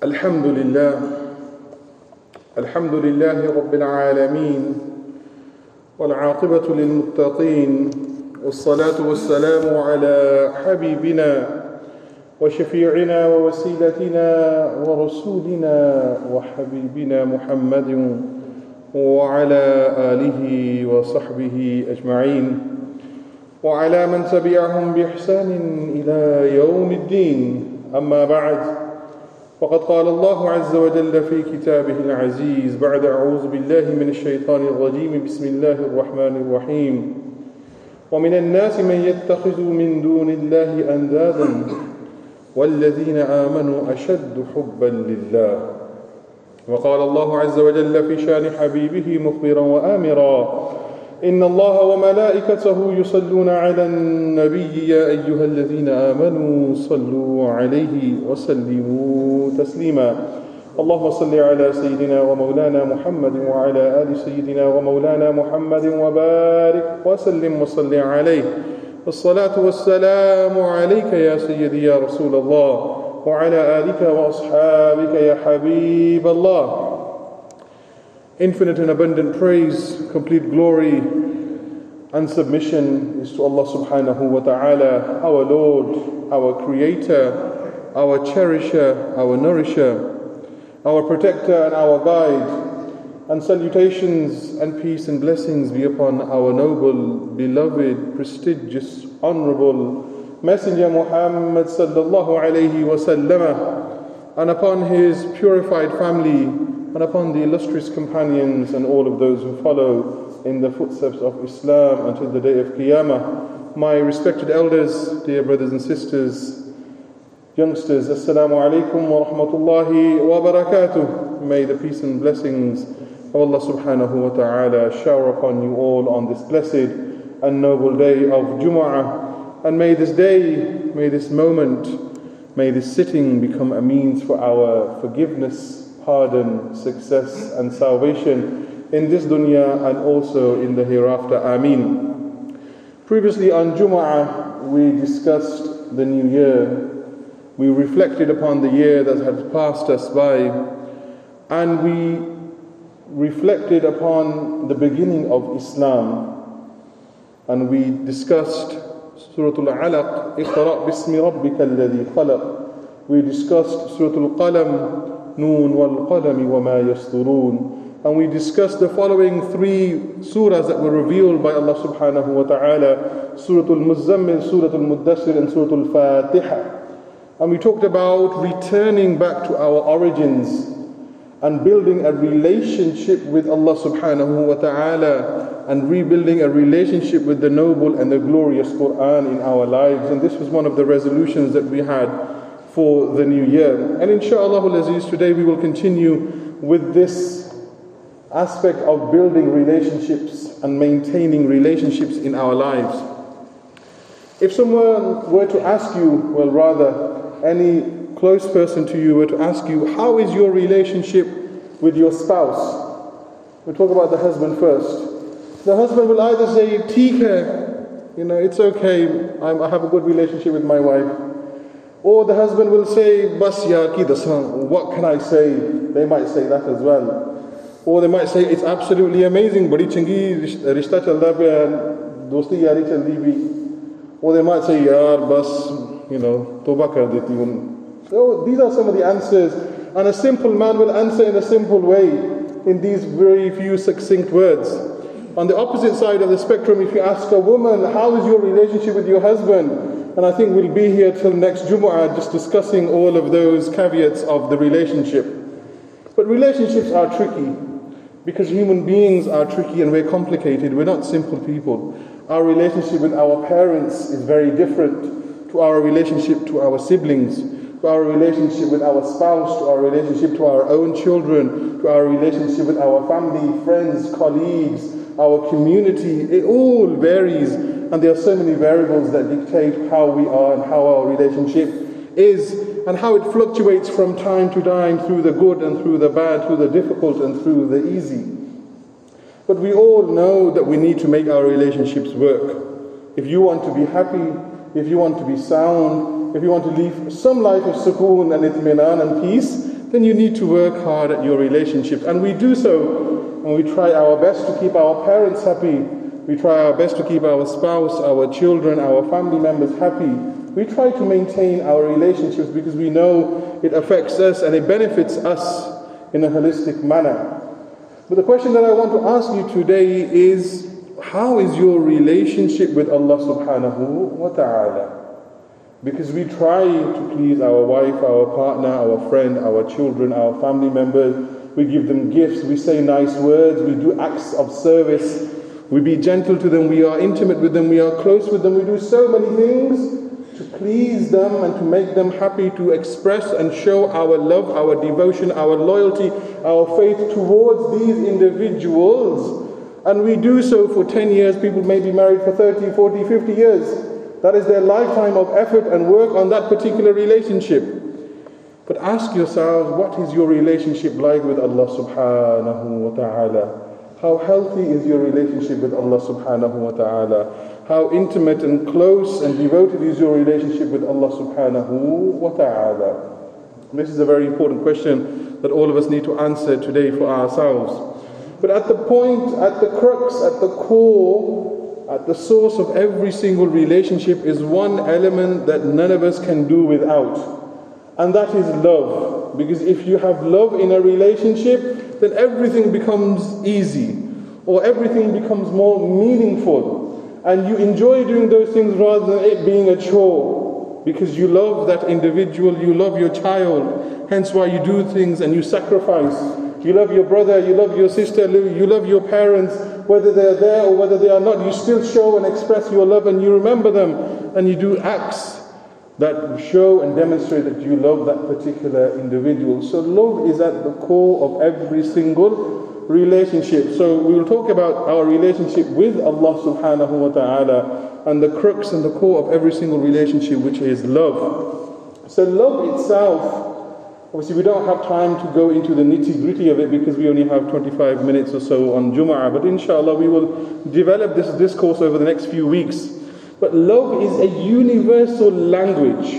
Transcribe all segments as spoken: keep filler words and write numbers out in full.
الحمد لله الحمد لله رب العالمين والعاقبة للمتقين والصلاة والسلام على حبيبنا وشفيعنا ووسيلتنا ورسولنا وحبيبنا محمد وعلى آله وصحبه أجمعين وعلى من تبعهم بإحسان إلى يوم الدين. أما بعد، فقد قال الله عز وجل في كتابه العزيز بعد أعوذ بالله من الشيطان الرجيم بسم الله الرحمن الرحيم ومن الناس من يتخذ من دون الله أندادا والذين آمنوا أشد حبا لله. وقال الله عز وجل في شان حبيبه مخبرا وآمرا إن الله وملائكته يصلون على النبي يا أيها الذين آمنوا صلوا عليه وسلموا تسليما. اللهم صل على سيدنا ومولانا محمد وعلى آل سيدنا ومولانا محمد وبارك وسلم وصل عليه. الصلاة والسلام عليك يا سيدي يا رسول الله وعلى آلك وأصحابك يا حبيب الله. Infinite and abundant praise, complete glory and submission is to Allah subhanahu wa ta'ala, our Lord, our Creator, our Cherisher, our Nourisher, our Protector and our Guide. And salutations and peace and blessings be upon our noble, beloved, prestigious, honorable Messenger Muhammad sallallahu alayhi wa sallam, and upon his purified family, and upon the illustrious companions and all of those who follow in the footsteps of Islam until the day of Qiyamah. My respected elders, dear brothers and sisters, youngsters, Assalamu alaikum wa rahmatullahi wa barakatuh. May the peace and blessings of Allah subhanahu wa ta'ala shower upon you all on this blessed and noble day of Jumu'ah. And may this day, may this moment, may this sitting become a means for our forgiveness, pardon, success and salvation in this dunya and also in the hereafter. Ameen. Previously on Jumu'ah we discussed the new year. We reflected upon the year that had passed us by, and we reflected upon the beginning of Islam, and we discussed Surah Al-Alaq, Iqra' bismi rabbika alladhi khalaq. We discussed Surah Al-Qalam, Noon wal qalami wa ma yasturun. And we discussed the following three surahs that were revealed by Allah subhanahu wa ta'ala: Surah Al-Muzzammil, Surah Al-Muddassir, and Surah Al-Fatiha. And we talked about returning back to our origins and building a relationship with Allah subhanahu wa ta'ala and rebuilding a relationship with the noble and the glorious Quran in our lives. And this was one of the resolutions that we had for the new year. And inshaAllah al-Aziz, today we will continue with this aspect of building relationships and maintaining relationships in our lives. If someone were to ask you, well rather, any close person to you were to ask you, how is your relationship with your spouse? We'll talk about the husband first. The husband will either say, Tika, you know, it's okay, I'm, I have a good relationship with my wife. Or the husband will say, Bas ya ki dasan, what can I say? They might say that as well. Or they might say, it's absolutely amazing, badi changi rishta chalda pe, dosti yari chaldi bhi. Or they might say, yaar, bas, you know, toba kar deti hun. So these are some of the answers. And a simple man will answer in a simple way, in these very few succinct words. On the opposite side of the spectrum, if you ask a woman, how is your relationship with your husband? And I think we'll be here till next Jumu'ah just discussing all of those caveats of the relationship. But relationships are tricky, because human beings are tricky and we're complicated. We're not simple people. Our relationship with our parents is very different to our relationship to our siblings, to our relationship with our spouse, to our relationship to our own children, to our relationship with our family, friends, colleagues, our community. It all varies, and there are so many variables that dictate how we are and how our relationship is, and how it fluctuates from time to time through the good and through the bad, through the difficult and through the easy. But we all know that we need to make our relationships work. If you want to be happy, if you want to be sound, if you want to live some life of sukoon and itminan and peace, then you need to work hard at your relationships. And we do so when we try our best to keep our parents happy. We try our best to keep our spouse, our children, our family members happy. We try to maintain our relationships because we know it affects us and it benefits us in a holistic manner. But the question that I want to ask you today is, how is your relationship with Allah subhanahu wa ta'ala? Because we try to please our wife, our partner, our friend, our children, our family members. We give them gifts, we say nice words, we do acts of service, we be gentle to them, we are intimate with them, we are close with them, we do so many things to please them and to make them happy, to express and show our love, our devotion, our loyalty, our faith towards these individuals. And we do so for ten years, people may be married for thirty, forty, fifty years. That is their lifetime of effort and work on that particular relationship. But ask yourselves, what is your relationship like with Allah subhanahu wa ta'ala? How healthy is your relationship with Allah subhanahu wa ta'ala? How intimate and close and devoted is your relationship with Allah subhanahu wa ta'ala? This is a very important question that all of us need to answer today for ourselves. But at the point, at the crux, at the core, at the source of every single relationship is one element that none of us can do without. And that is love. Because if you have love in a relationship, then everything becomes easy, or everything becomes more meaningful. And you enjoy doing those things rather than it being a chore. Because you love that individual, you love your child. Hence why you do things and you sacrifice. You love your brother, you love your sister, you love your parents. Whether they're there or whether they are not, you still show and express your love and you remember them. And you do acts that show and demonstrate that you love that particular individual. So love is at the core of every single relationship. So we will talk about our relationship with Allah subhanahu wa ta'ala and the crux and the core of every single relationship, which is love. So love itself, obviously we don't have time to go into the nitty-gritty of it because we only have twenty-five minutes or so on Jum'ah, but inshallah we will develop this discourse over the next few weeks. But love is a universal language.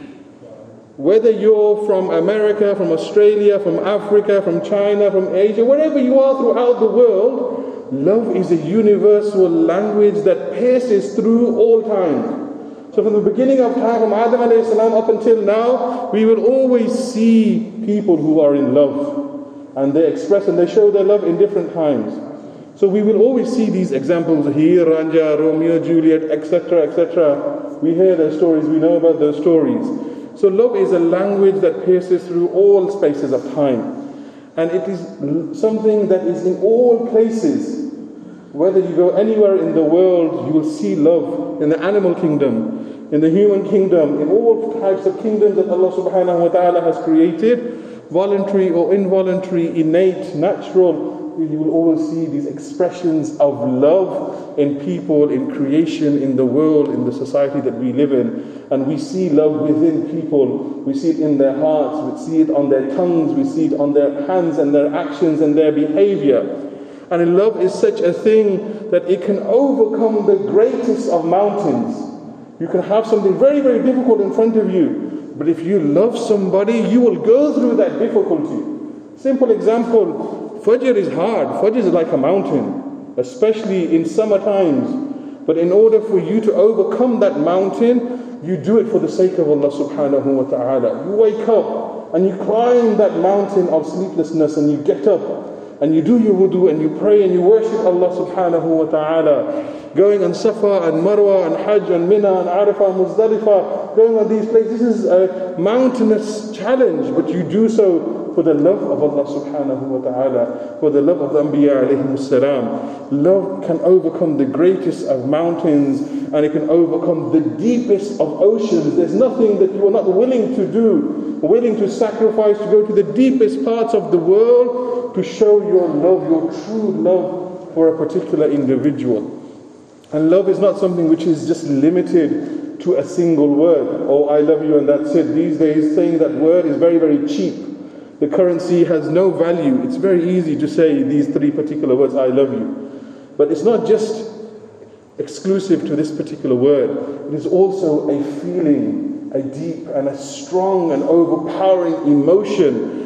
Whether you're from America, from Australia, from Africa, from China, from Asia, wherever you are throughout the world, love is a universal language that passes through all time. So from the beginning of time, from Adam alayhi salam up until now, we will always see people who are in love. And they express and they show their love in different times. So we will always see these examples here, Ranja, Romeo, Juliet, et cetera, et cetera. We hear those stories, we know about those stories. So love is a language that pierces through all spaces of time. And it is something that is in all places. Whether you go anywhere in the world, you will see love in the animal kingdom, in the human kingdom, in all types of kingdoms that Allah subhanahu wa ta'ala has created, voluntary or involuntary, innate, natural. You will always see these expressions of love in people, in creation, in the world, in the society that we live in. And we see love within people. We see it in their hearts, we see it on their tongues, we see it on their hands and their actions and their behavior. And love is such a thing that it can overcome the greatest of mountains. You can have something very, very difficult in front of you, but if you love somebody, you will go through that difficulty. Simple example. Fajr is hard. Fajr is like a mountain, especially in summer times. But in order for you to overcome that mountain, you do it for the sake of Allah subhanahu wa ta'ala. You wake up and you climb that mountain of sleeplessness and you get up and you do your wudu and you pray and you worship Allah subhanahu wa ta'ala. Going on Safa and Marwa and Hajj and Mina and Arafah, Muzdalifah, going on these places. This is a mountainous challenge, but you do so for the love of Allah subhanahu wa ta'ala, for the love of the Anbiya alayhimus salam. Love can overcome the greatest of mountains and it can overcome the deepest of oceans. There's nothing that you are not willing to do, willing to sacrifice, to go to the deepest parts of the world to show your love, your true love for a particular individual. And love is not something which is just limited to a single word. Oh, I love you and that's it. These days saying that word is very, very cheap. The currency has no value. It's very easy to say these three particular words, I love you. But it's not just exclusive to this particular word. It is also a feeling, a deep and a strong and overpowering emotion.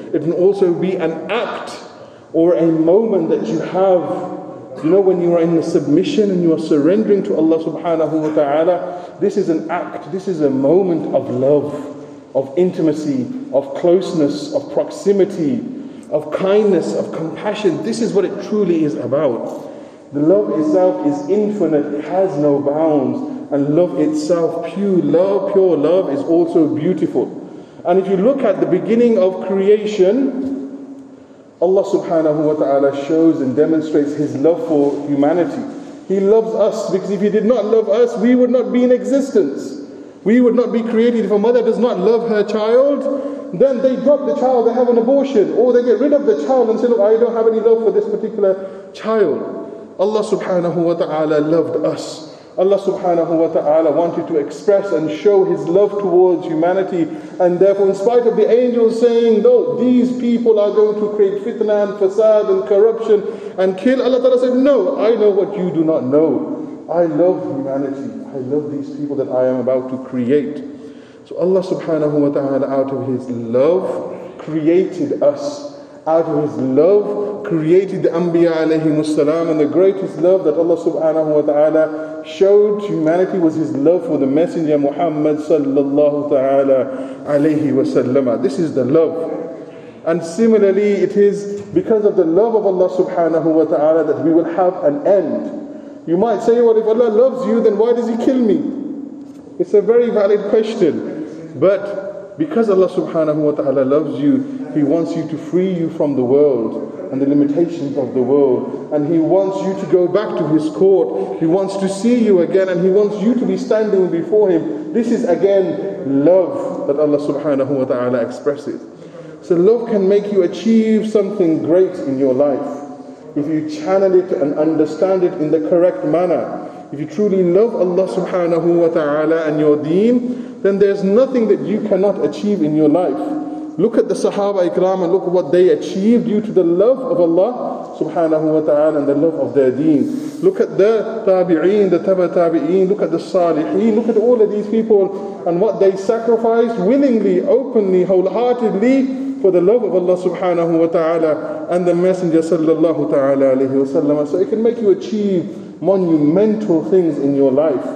It can also be an act or a moment that you have. You know, when you are in the submission and you are surrendering to Allah subhanahu wa ta'ala, this is an act, this is a moment of love, of intimacy, of closeness, of proximity, of kindness, of compassion. This is what it truly is about. The love itself is infinite, it has no bounds, and love itself, pure love, pure love is also beautiful. And if you look at the beginning of creation, Allah subhanahu wa ta'ala shows and demonstrates His love for humanity. He loves us because if He did not love us, we would not be in existence. We would not be created. If a mother does not love her child, then they drop the child, they have an abortion, or they get rid of the child and say, look, I don't have any love for this particular child. Allah subhanahu wa ta'ala loved us. Allah subhanahu wa ta'ala wanted to express and show His love towards humanity, and therefore in spite of the angels saying, no, these people are going to create fitna and fasad and corruption and kill, Allah ta'ala said, no, I know what you do not know. I love humanity. I love these people that I am about to create. So Allah subhanahu wa ta'ala out of His love created us. Out of His love created the Anbiya alayhimus salam, and the greatest love that Allah subhanahu wa ta'ala showed humanity was His love for the Messenger Muhammad sallallahu ta'ala alayhi wa sallam. This is the love. And similarly, it is because of the love of Allah subhanahu wa ta'ala that we will have an end. You might say, well, if Allah loves you, then why does He kill me? It's a very valid question. But because Allah subhanahu wa ta'ala loves you, He wants you to free you from the world and the limitations of the world. And He wants you to go back to His court. He wants to see you again, and He wants you to be standing before Him. This is again love that Allah subhanahu wa ta'ala expresses. So love can make you achieve something great in your life. If you channel it and understand it in the correct manner. If you truly love Allah subhanahu wa ta'ala and your deen, then there's nothing that you cannot achieve in your life. Look at the Sahaba Ikram and look at what they achieved due to the love of Allah subhanahu wa ta'ala and the love of their deen. Look at the Tabi'een, the Taba Tabi'een, look at the Saliheen, look at all of these people and what they sacrificed willingly, openly, wholeheartedly for the love of Allah subhanahu wa ta'ala and the Messenger sallallahu ta'ala alayhi wa sallam. So it can make you achieve monumental things in your life.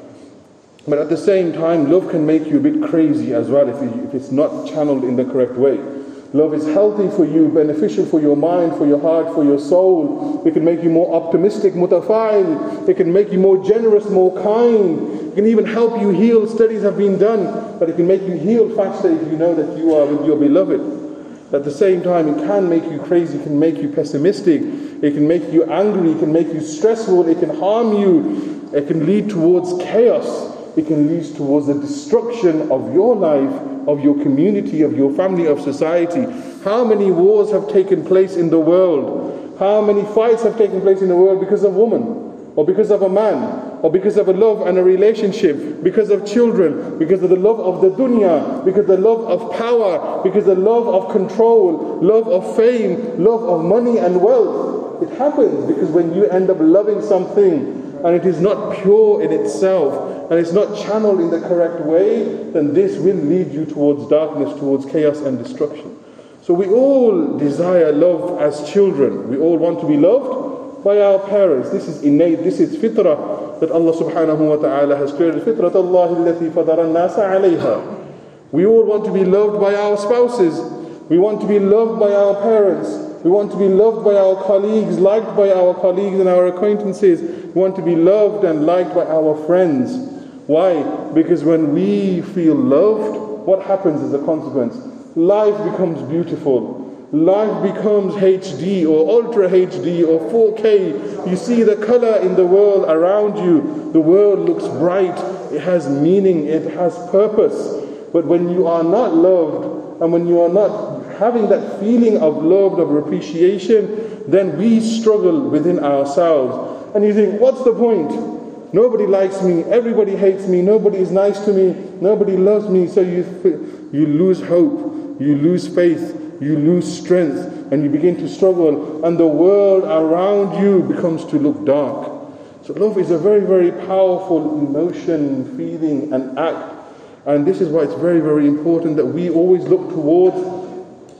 But at the same time, love can make you a bit crazy as well if, you, if it's not channeled in the correct way. Love is healthy for you, beneficial for your mind, for your heart, for your soul. It can make you more optimistic, mutafa'il. It can make you more generous, more kind. It can even help you heal. Studies have been done, but it can make you heal faster if you know that you are with your beloved. At the same time, it can make you crazy, it can make you pessimistic, it can make you angry, it can make you stressful, it can harm you, it can lead towards chaos. It can lead towards the destruction of your life, of your community, of your family, of society. How many wars have taken place in the world? How many fights have taken place in the world because of woman? Or because of a man? Or because of a love and a relationship? Because of children? Because of the love of the dunya? Because of the love of power? Because of the love of control? Love of fame? Love of money and wealth? It happens because when you end up loving something and it is not pure in itself, and it's not channeled in the correct way, then this will lead you towards darkness, towards chaos and destruction. So we all desire love as children. We all want to be loved by our parents. This is innate, this is fitrah that Allah subhanahu wa ta'ala has created. Fitrat Allah allati fadara an-nasa alayha. We all want to be loved by our spouses. We want to be loved by our parents. We want to be loved by our colleagues, liked by our colleagues and our acquaintances. We want to be loved and liked by our friends. Why? Because when we feel loved, what happens as a consequence? Life becomes beautiful. Life becomes H D or Ultra H D or four K. You see the color in the world around you. The world looks bright. It has meaning. It has purpose. But when you are not loved and when you are not having that feeling of love, of appreciation, then we struggle within ourselves. And you think, what's the point? Nobody likes me, everybody hates me, nobody is nice to me, nobody loves me. So you you lose hope, you lose faith, you lose strength, and you begin to struggle, and the world around you becomes to look dark. So love is a very, very powerful emotion, feeling, and act. And this is why it's very, very important that we always look towards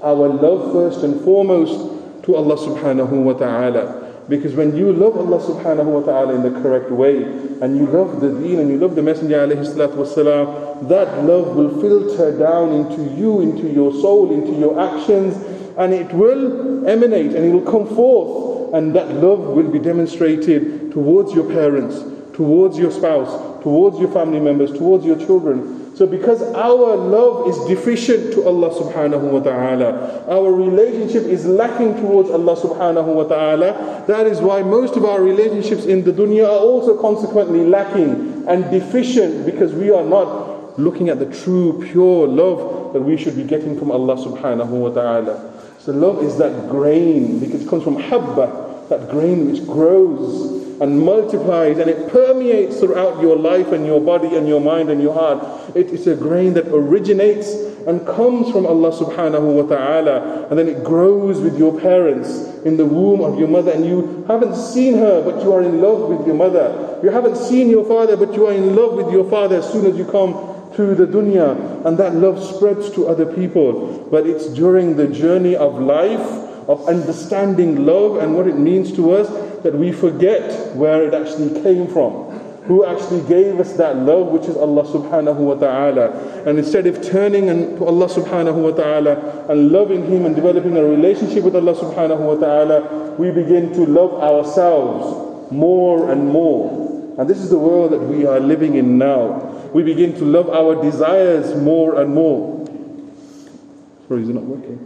our love first and foremost to Allah subhanahu wa ta'ala. Because when you love Allah subhanahu wa ta'ala in the correct way, and you love the deen and you love the Messenger alayhi salatu wasalam, that love will filter down into you, into your soul, into your actions, and it will emanate and it will come forth, and that love will be demonstrated towards your parents, towards your spouse, towards your family members, towards your children. So because our love is deficient to Allah subhanahu wa ta'ala, our relationship is lacking towards Allah subhanahu wa ta'ala, that is why most of our relationships in the dunya are also consequently lacking and deficient, because we are not looking at the true, pure love that we should be getting from Allah subhanahu wa ta'ala. So love is that grain, because it comes from habba, that grain which grows and multiplies, and it permeates throughout your life and your body and your mind and your heart. It is a grain that originates and comes from Allah subhanahu wa ta'ala, and then it grows with your parents in the womb of your mother, and you haven't seen her but you are in love with your mother. You haven't seen your father but you are in love with your father as soon as you come to the dunya, and that love spreads to other people. But it's during the journey of life, of understanding love and what it means to us, that we forget where it actually came from, who actually gave us that love, which is Allah subhanahu wa ta'ala. And instead of turning to Allah subhanahu wa ta'ala and loving Him and developing a relationship with Allah subhanahu wa ta'ala, we begin to love ourselves more and more. And this is the world that we are living in now. We begin to love our desires more and more. Sorry, is it not working?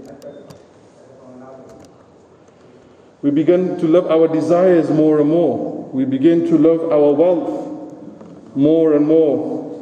We begin to love our desires more and more. We begin to love our wealth more and more.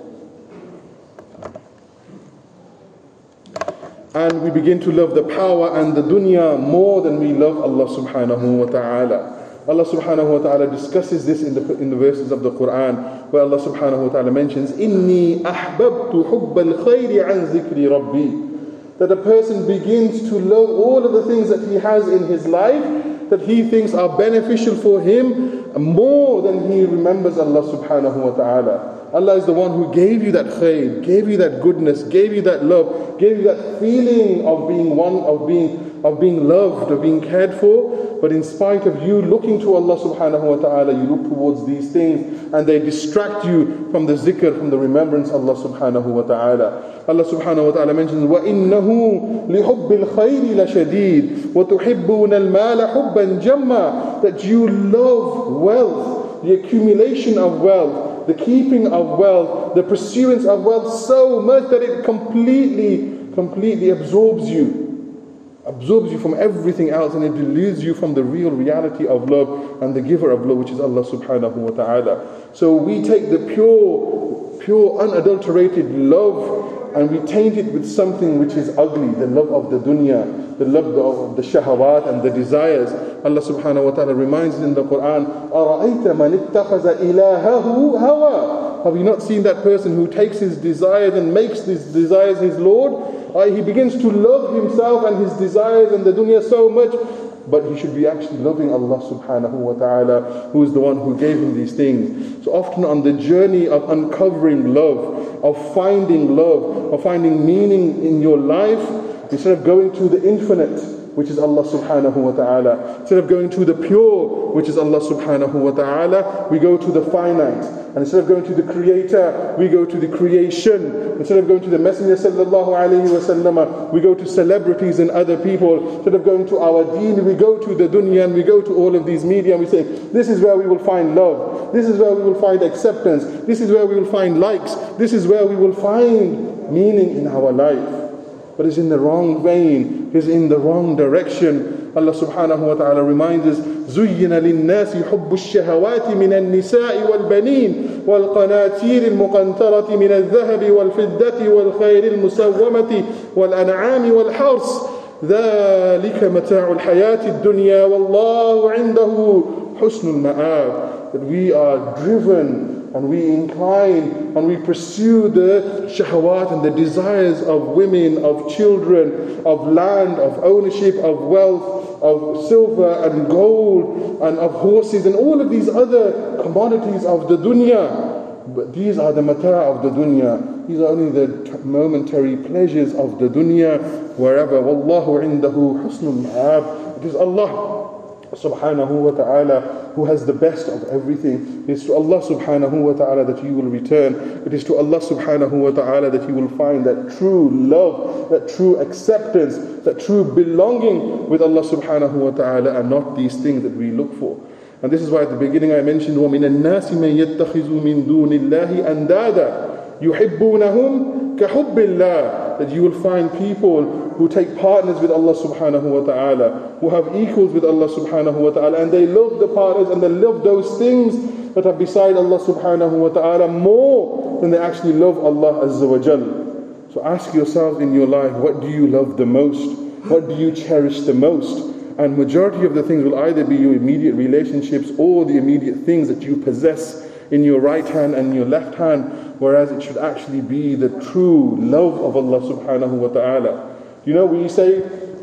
And we begin to love the power and the dunya more than we love Allah subhanahu wa ta'ala. Allah subhanahu wa ta'ala discusses this in the, in the verses of the Quran, where Allah subhanahu wa ta'ala mentions, إِنِّي أَحْبَبْتُ حُبَّ الْخَيْرِ عَنْ ذِكْرِ رَبِّي. That a person begins to love all of the things that he has in his life that he thinks are beneficial for him more than he remembers Allah subhanahu wa ta'ala. Allah is the one who gave you that khair, gave you that goodness, gave you that love, gave you that feeling of being one, of being of being loved, of being cared for. But in spite of you looking to Allah subhanahu wa ta'ala, you look towards these things and they distract you from the zikr, from the remembrance of Allah subhanahu wa ta'ala. Allah subhanahu wa ta'ala mentions, وَإِنَّهُ لِحُبِّ الْخَيْرِ لَشَدِيدٌ وَتُحِبُّونَ الْمَالَ حُبًّا جَمًّا. That you love wealth, the accumulation of wealth, the keeping of wealth, the pursuance of wealth so much that it completely, completely absorbs you. Absorbs you from everything else, and it deludes you from the real reality of love and the giver of love, which is Allah subhanahu wa ta'ala. So we take the pure, pure unadulterated love and we taint it with something which is ugly, the love of the dunya, the love of the shahawat and the desires. Allah subhanahu wa ta'ala reminds us in the Quran, أَرَأَيْتَ مَنِ اتَّخَذَ إِلَهَهُ هَوَى. Have you not seen that person who takes his desires and makes his desires his Lord? Uh, he begins to love himself and his desires and the dunya so much, but he should be actually loving Allah subhanahu wa ta'ala, who is the one who gave him these things. So often on the journey of uncovering love, of finding love, of finding meaning in your life, instead of going to the infinite, which is Allah subhanahu wa ta'ala, instead of going to the pure, which is Allah subhanahu wa ta'ala, we go to the finite. And instead of going to the creator, we go to the creation. Instead of going to the Messenger sallallahu alayhi wa sallam, we go to celebrities and other people. Instead of going to our deen, we go to the dunya and we go to all of these media and we say, this is where we will find love. This is where we will find acceptance. This is where we will find likes. This is where we will find meaning in our life. But it's in the wrong vein, it's in the wrong direction. Allah subhanahu wa ta'ala reminds us, زُيِّنَ لِلنَّاسِ حُبُّ الشَّهَوَاتِ مِنَ النِّسَاءِ وَالْبَنِينَ وَالْقَنَاطِيرِ الْمُقَنْطَرَةِ مِنَ الذَّهَبِ وَالْفِضَّةِ وَالْخَيْلِ الْمُسَوَّمَةِ وَالْأَنْعَامِ وَالْحَرْثِ ذَلِكَ مَتَاعُ الْحَيَاةِ الدُّنْيَا وَاللَّهُ عِنْدَهُ حُسْنُ الْمَآبِ. That we are driven and we incline and we pursue the shahawat and the desires of women, of children, of land, of ownership, of wealth, of silver and gold, and of horses and all of these other commodities of the dunya. But these are the mata' of the dunya. These are only the momentary pleasures of the dunya. wherever. Wallahu indahu husnul ma'ab. It is Allah subhanahu wa ta'ala who has the best of everything. It is to Allah subhanahu wa ta'ala that you will return. It is to Allah subhanahu wa ta'ala that you will find that true love, that true acceptance, that true belonging with Allah subhanahu wa ta'ala, and not these things that we look for. And this is why at the beginning I mentioned وَمِنَ النَّاسِ مَن يَتَّخِذُ مِن دُونِ اللَّهِ أَنْدَادًا يُحِبُّونَهُمْ كَحُبِّ اللَّهِ. That you will find people who take partners with Allah subhanahu wa ta'ala, who have equals with Allah subhanahu wa ta'ala, and they love the partners and they love those things that are beside Allah subhanahu wa ta'ala more than they actually love Allah azza wa jal. So ask yourself in your life, what do you love the most? What do you cherish the most? And majority of the things will either be your immediate relationships or the immediate things that you possess in your right hand and your left hand, whereas it should actually be the true love of Allah subhanahu wa ta'ala. You know, when you say,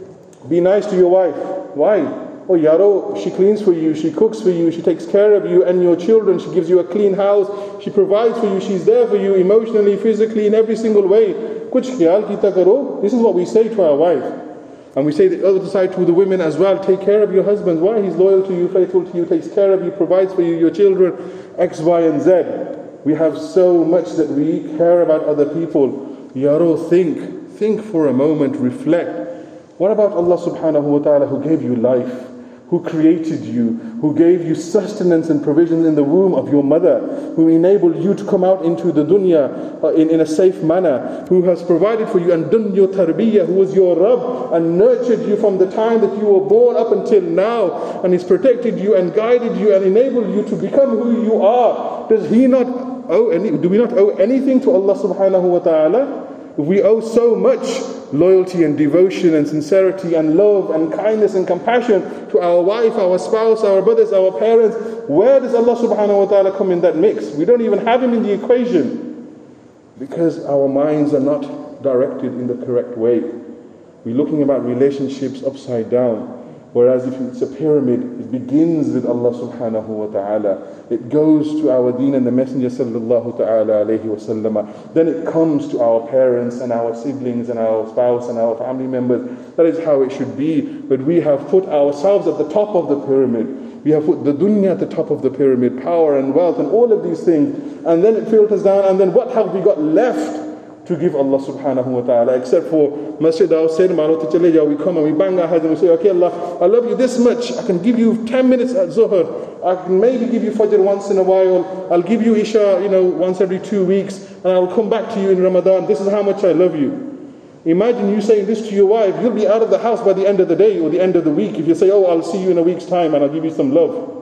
be nice to your wife. Why? Oh, yaro, she cleans for you, she cooks for you, she takes care of you and your children, she gives you a clean house, she provides for you, she's there for you emotionally, physically, in every single way. Kuch khayal kita karo. This is what we say to our wife. And we say the other side to the women as well, take care of your husbands. Why? He's loyal to you, faithful to you, takes care of you, provides for you, your children, X, Y, and Z. We have so much that we care about other people. Yaro, think, think for a moment, reflect. What about Allah subhanahu wa ta'ala who gave you life, who created you, who gave you sustenance and provision in the womb of your mother, who enabled you to come out into the dunya uh, in, in a safe manner, who has provided for you and done your tarbiyah, who was your Rabb and nurtured you from the time that you were born up until now, and has protected you and guided you and enabled you to become who you are. Does He not owe any, do we not owe anything to Allah subhanahu wa ta'ala? We owe so much loyalty and devotion and sincerity and love and kindness and compassion to our wife, our spouse, our brothers, our parents. Where does Allah subhanahu wa ta'ala come in that mix? We don't even have Him in the equation because our minds are not directed in the correct way. We're looking about relationships upside down. Whereas if it's a pyramid, it begins with Allah subhanahu wa ta'ala. It goes to our deen and the Messenger sallallahu ta'ala alayhi wa sallam. Then it comes to our parents and our siblings and our spouse and our family members. That is how it should be. But we have put ourselves at the top of the pyramid. We have put the dunya at the top of the pyramid, power and wealth and all of these things. And then it filters down, and then what have we got left to give Allah subhanahu wa ta'ala, except for Masjid al-Sayyid Maro to chale jao, we come and we bang our heads and we say, okay Allah, I love you this much, I can give you ten minutes at Zuhr, I can maybe give you Fajr once in a while, I'll give you Isha, you know, once every two weeks, and I'll come back to you in Ramadan, this is how much I love you. Imagine you saying this to your wife, you'll be out of the house by the end of the day or the end of the week if you say, oh, I'll see you in a week's time and I'll give you some love.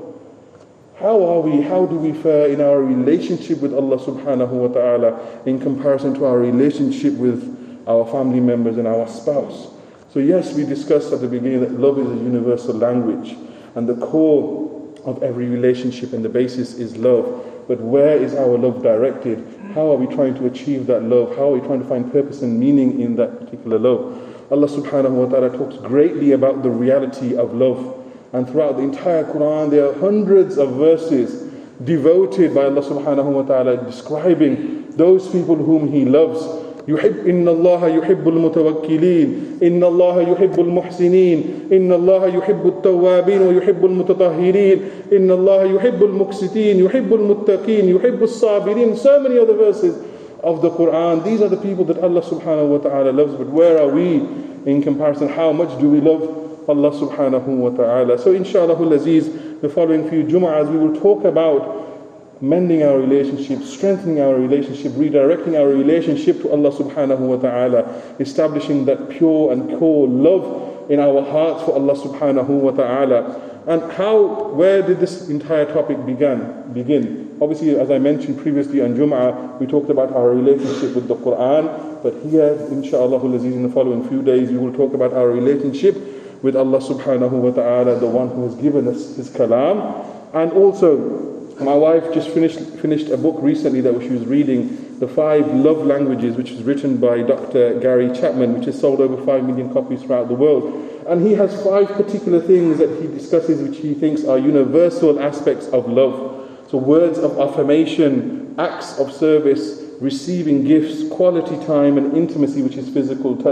How are we, how do we fare in our relationship with Allah subhanahu wa ta'ala in comparison to our relationship with our family members and our spouse? So yes, we discussed at the beginning that love is a universal language and the core of every relationship and the basis is love. But where is our love directed? How are we trying to achieve that love? How are we trying to find purpose and meaning in that particular love? Allah subhanahu wa ta'ala talks greatly about the reality of love. And throughout the entire Quran, there are hundreds of verses devoted by Allah subhanahu wa ta'ala describing those people whom He loves. يحب إن الله يحب المتوكلين إن الله يحب المحسنين إن الله يحب التوابين ويحب المتطهرين إن الله يحب المقسطين يحب المتقين يحب الصابرين. So many other verses of the Quran. These are the people that Allah subhanahu wa ta'ala loves. But where are we in comparison? How much do we love Allah subhanahu wa ta'ala? So inshallah aziz, the following few Jum'ahs we will talk about mending our relationship, strengthening our relationship, redirecting our relationship to Allah subhanahu wa ta'ala, establishing that pure and core love in our hearts for Allah subhanahu wa ta'ala. And how, where did this entire topic begin? Begin. Obviously, as I mentioned previously on Jum'ah, we talked about our relationship with the Quran, but here, inshallah aziz, in the following few days, we will talk about our relationship with Allah subhanahu wa ta'ala, the one who has given us His kalam. And also, my wife just finished finished a book recently that she was reading, The Five Love Languages, which is written by Doctor Gary Chapman, which has sold over five million copies throughout the world. And he has five particular things that he discusses which he thinks are universal aspects of love. So words of affirmation, acts of service, receiving gifts, quality time and intimacy, which is physical touch.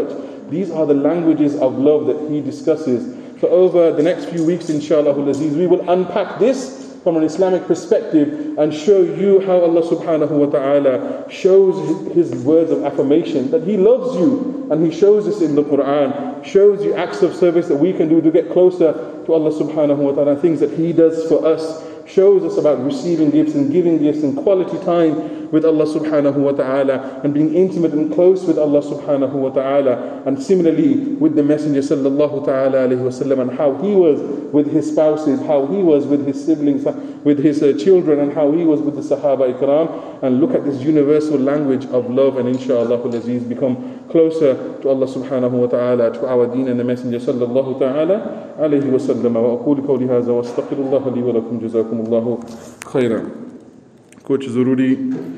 These are the languages of love that he discusses. So over the next few weeks, inshallah, we will unpack this from an Islamic perspective and show you how Allah subhanahu wa ta'ala shows his words of affirmation, that he loves you, and he shows us in the Quran, shows you acts of service that we can do to get closer to Allah subhanahu wa ta'ala, things that he does for us, shows us about receiving gifts and giving gifts and quality time with Allah subhanahu wa ta'ala and being intimate and close with Allah subhanahu wa ta'ala, and similarly with the Messenger sallallahu ta'ala alayhi wa sallam, and how he was with his spouses, how he was with his siblings, with his uh, children, and how he was with the Sahaba Ikram, and look at this universal language of love, and inshallah al-Aziz become closer to Allah subhanahu wa ta'ala, to our deen and the Messenger sallallahu ta'ala alayhi wa sallam. Wa aqulu qawli hadha wa astaghfirullah li wa lakum, jazakumullahu khairan. Kuch zaruri